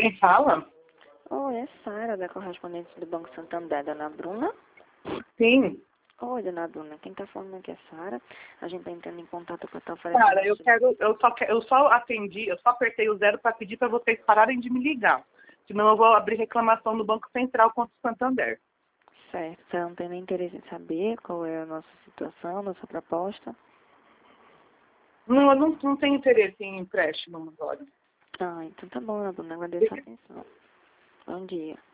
Quem fala? Oi, é Sara, da correspondente do Banco Santander, dona Bruna. Sim. Oi, dona Bruna, quem tá falando aqui é Sara. A gente tá entrando em contato para estar oferecendo... Cara, eu só atendi, eu só apertei o 0 para pedir para vocês pararem de me ligar. Senão eu vou abrir reclamação no Banco Central contra o Santander. Certo, você não tem nem interesse em saber qual é a nossa situação, nossa proposta? Não, eu não tenho interesse em empréstimo agora. Ah, então tá bom, dona Bruna, agradeço a atenção. Bom dia.